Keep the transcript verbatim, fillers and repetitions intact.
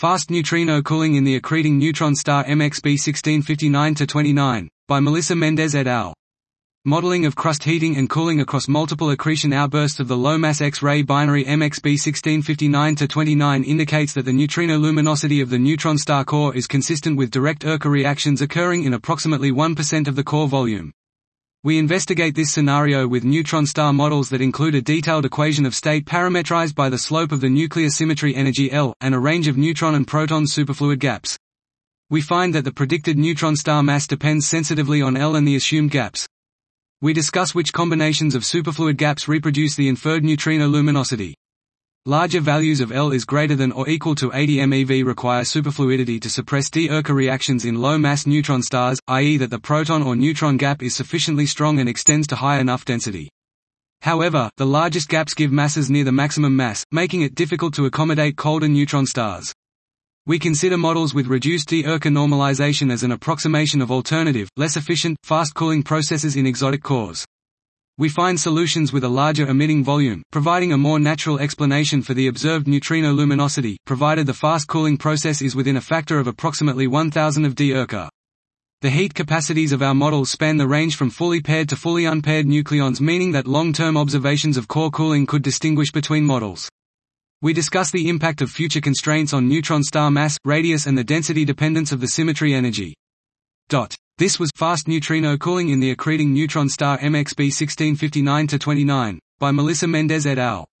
Fast neutrino cooling in the accreting neutron star M X B sixteen fifty-nine to twenty-nine, by Melissa Mendez et al. Modeling of crust heating and cooling across multiple accretion outbursts of the low-mass X-ray binary M X B sixteen fifty-nine to twenty-nine indicates that the neutrino luminosity of the neutron star core is consistent with direct Erka reactions occurring in approximately one percent of the core volume. We investigate this scenario with neutron star models that include a detailed equation of state parametrized by the slope of the nuclear symmetry energy L, and a range of neutron and proton superfluid gaps. We find that the predicted neutron star mass depends sensitively on L and the assumed gaps. We discuss which combinations of superfluid gaps reproduce the inferred neutrino luminosity. Larger values of L is greater than or equal to eighty MeV require superfluidity to suppress d-Erka reactions in low-mass neutron stars, that is that the proton or neutron gap is sufficiently strong and extends to high enough density. However, the largest gaps give masses near the maximum mass, making it difficult to accommodate colder neutron stars. We consider models with reduced d-Erka normalization as an approximation of alternative, less efficient, fast cooling processes in exotic cores. We find solutions with a larger emitting volume, providing a more natural explanation for the observed neutrino luminosity, provided the fast cooling process is within a factor of approximately one thousand of d-Erka. The heat capacities of our models span the range from fully paired to fully unpaired nucleons, meaning that long-term observations of core cooling could distinguish between models. We discuss the impact of future constraints on neutron star mass, radius and the density dependence of the symmetry energy. This was Fast Neutrino Cooling in the Accreting Neutron Star M X B sixteen fifty-nine to twenty-nine, by Melissa Mendez et al.